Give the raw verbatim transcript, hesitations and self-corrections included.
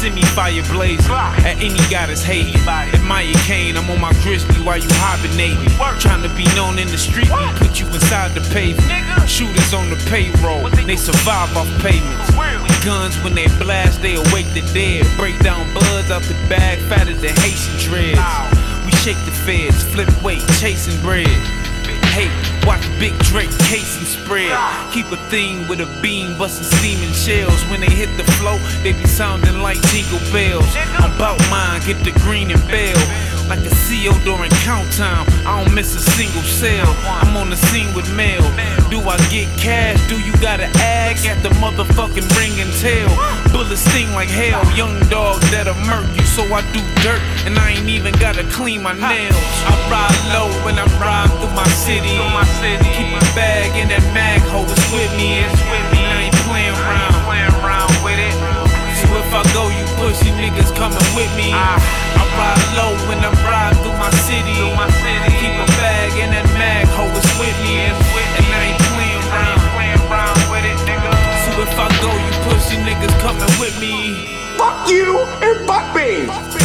send me fire blazing. At any goddess hating. Admire Kane, I'm on my grizzly while you hibernating. Trying to be known in the street, we put you inside the pavement. Shooters on the payroll, they survive off payments. Guns when they blast, they awake the dead. Break down buds out the bag, fatter than Haitian dreads. We shake the feds, flip weight, chasing bread. Hey, watch Big Drake casing spread. Keep a thing with a beam, busting steaming shells. When they hit the flow, they be sounding like jingle bells. I'm bout mine, get the green and bell. Like a C O during count time, I don't miss a single sale. I'm on the scene with mail. Do I get cash? Do you gotta ask? At the motherfucking ring and tail. Bullets sting like hell, young dog that'll murk you. So I do dirt, and I ain't even gotta clean my nails. I ride low when I ride through my city. Keep my bag in that mag, ho, it's with me. It's with me. I ain't playing around. with it. So if I go, you pussy niggas coming with me. I ride low when I ride through my city. Keep a bag in that mag, ho, it's with me. And I ain't playing around with it, nigga. So if I go, you pussy niggas coming with me. Fuck you and fuck me.